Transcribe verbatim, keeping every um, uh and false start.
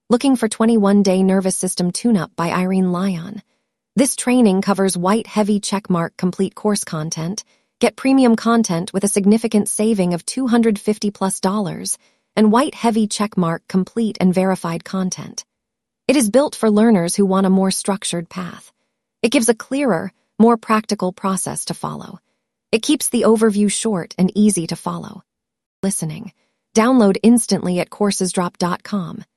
Looking for twenty-one day Nervous System Tune-Up by Irene Lyon. This training covers white heavy checkmark complete course content. Get premium content with a significant saving of two hundred fifty plus dollars and white heavy checkmark complete and verified content. It is built for learners who want a more structured path. It gives a clearer, more practical process to follow. It keeps the overview short and easy to follow. Listening. Download instantly at coursesdrop dot com.